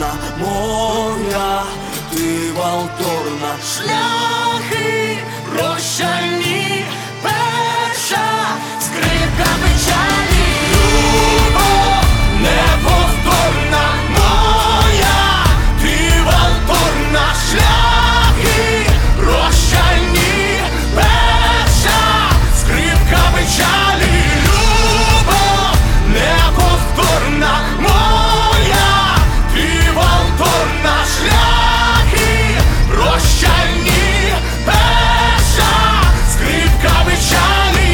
повторна моя, ти валторна. Шляхи прощальні, перша скрипка печалі. Любов неповторна моя, ти валторна. Шляхи прощальні, перша скрипка печалі. Любов неповторна моя, ти валторна. Шляхи прощальні, перша скрипка печалі.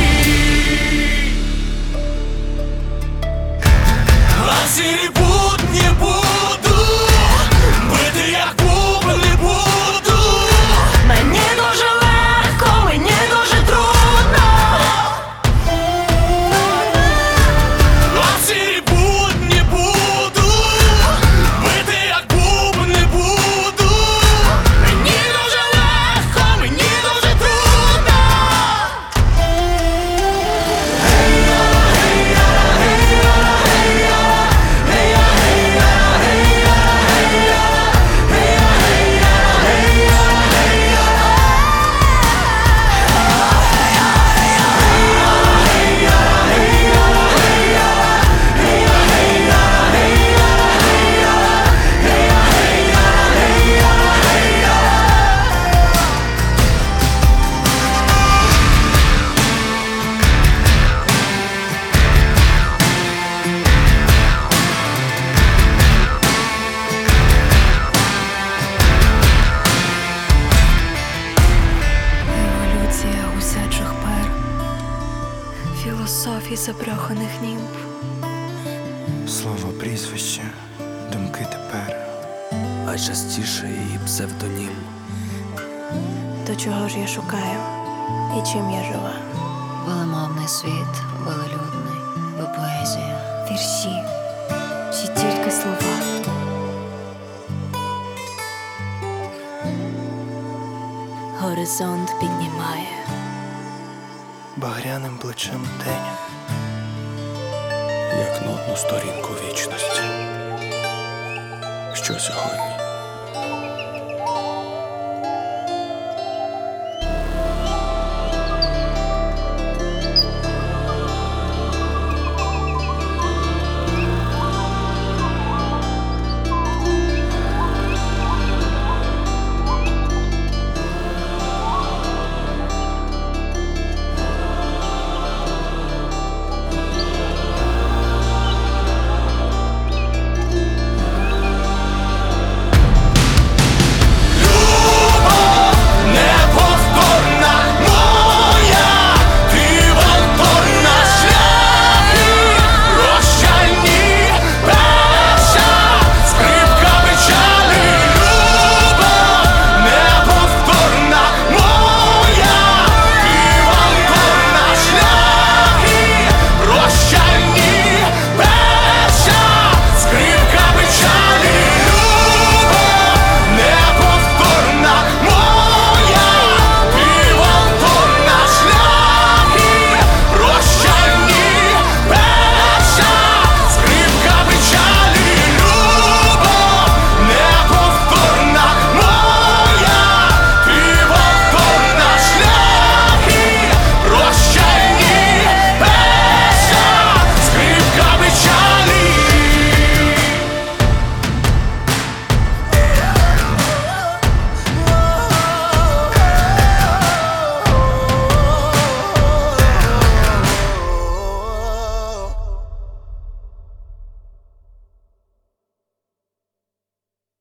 А сірі будні буду бити, як бубни буду. Мені дуже легко, мені дуже трудно. А сірі будні буду бити, як бубни буду. Мені дуже легко, мені дуже трудно. Еволюція гусячих пер, філософій запряханих німб. Слово, прізвище, думки тепер. А частіше її псевдонім. То чого ж я шукаю? І чим я жива? Велемовний світ, велелюдний, бо поезія. Вірші, чи тільки слова? Горизонт піднімає. Багряним плечем день. Як нотну сторінку вічності. Що сьогодні?